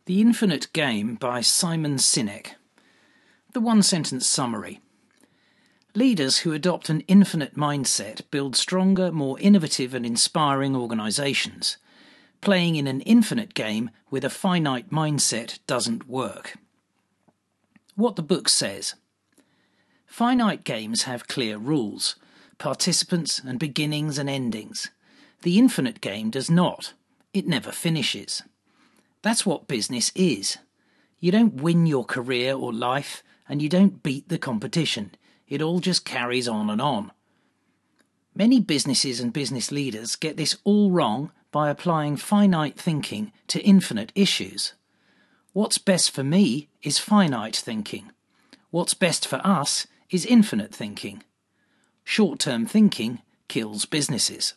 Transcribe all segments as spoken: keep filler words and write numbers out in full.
The Infinite Game by Simon Sinek. The one-sentence summary. Leaders who adopt an infinite mindset build stronger, more innovative and inspiring organisations. Playing in an infinite game with a finite mindset doesn't work. What the book says. Finite games have clear rules, participants and beginnings and endings. The infinite game does not. It never finishes. That's what business is. You don't win your career or life, and you don't beat the competition. It all just carries on and on. Many businesses and business leaders get this all wrong by applying finite thinking to infinite issues. What's best for me is finite thinking. What's best for us is infinite thinking. Short-term thinking kills businesses.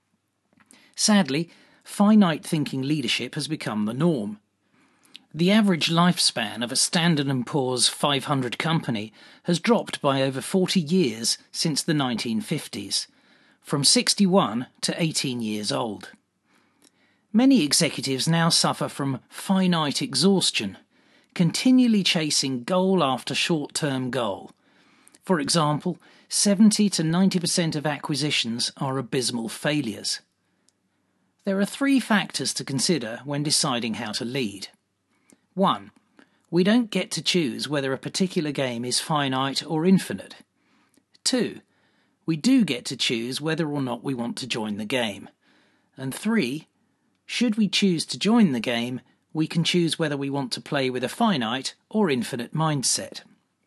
Sadly, finite thinking leadership has become the norm. The average lifespan of a Standard and Poor's five hundred company has dropped by over forty years since the nineteen fifties, from sixty-one to eighteen years old. Many executives now suffer from finite exhaustion, continually chasing goal after short-term goal. For example, seventy to ninety percent of acquisitions are abysmal failures. There are three factors to consider when deciding how to lead. One, we don't get to choose whether a particular game is finite or infinite. Two, we do get to choose whether or not we want to join the game. And three, should we choose to join the game, we can choose whether we want to play with a finite or infinite mindset.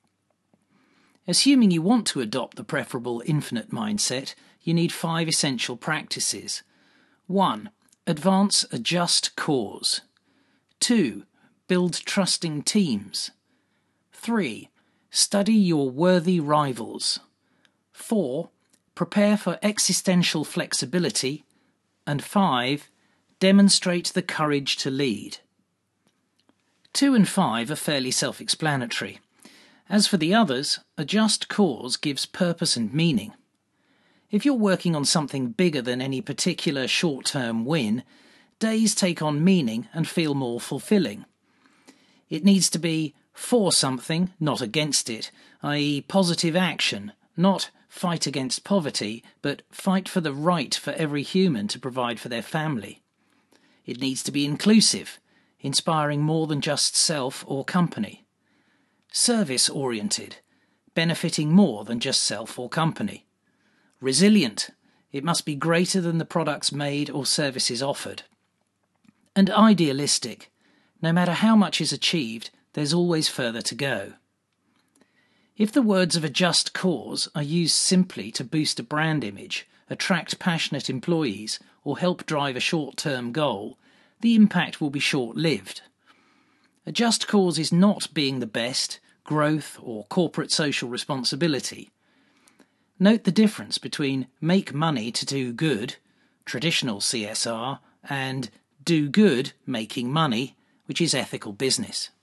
Assuming you want to adopt the preferable infinite mindset, you need five essential practices. One. Advance a just cause. Two. Build trusting teams. Three. Study your worthy rivals. Four. Prepare for existential flexibility. And five. Demonstrate the courage to lead. Two and five are fairly self-explanatory. As for the others, a just cause gives purpose and meaning. If you're working on something bigger than any particular short-term win, days take on meaning and feel more fulfilling. It needs to be for something, not against it, that is positive action, not fight against poverty, but fight for the right for every human to provide for their family. It needs to be inclusive, inspiring more than just self or company. Service-oriented, benefiting more than just self or company. Resilient, it must be greater than the products made or services offered. And idealistic, no matter how much is achieved, there's always further to go. If the words of a just cause are used simply to boost a brand image, attract passionate employees, or help drive a short-term goal, the impact will be short-lived. A just cause is not being the best, growth, or corporate social responsibility. Note the difference between make money to do good, traditional C S R, and do good making money, which is ethical business.